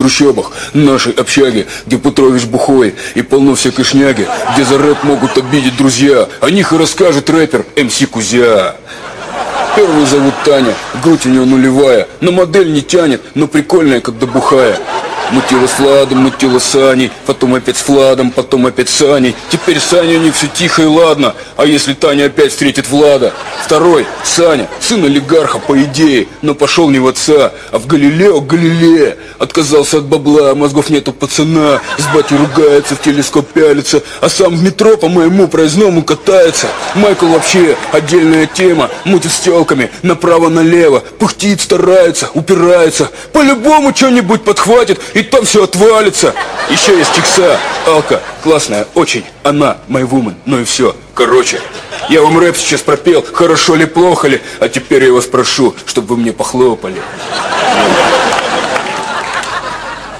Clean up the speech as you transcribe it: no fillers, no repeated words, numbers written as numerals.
трущобах нашей общаги, где Петрович бухой и полно всякой шняги, где за рэп могут обидеть друзья. О них и расскажет рэпер МС Кузя. Первую зовут Таня, грудь у нее нулевая, на модель не тянет, но прикольная, когда бухая. Мутила с Владом, мутила с Аней, потом опять с Владом, потом опять с Аней. Теперь с Аней у них все тихо и ладно, а если Таня опять встретит Влада? Второй, Саня, сын олигарха по идее, но пошел не в отца, а в Галилео Галилея. Отказался от бабла, мозгов нет у пацана, с батей ругается, в телескоп пялится, а сам в метро по моему проездному катается. Майкл вообще отдельная тема, мутит с телками направо-налево, пыхтит, старается, упирается, по-любому что-нибудь подхватит, и там все отвалится. Еще есть Чикса, Алка, классная, очень, она, my woman, ну и все. Короче, я вам рэп сейчас пропел, хорошо ли, плохо ли, а теперь я вас прошу, чтобы вы мне похлопали.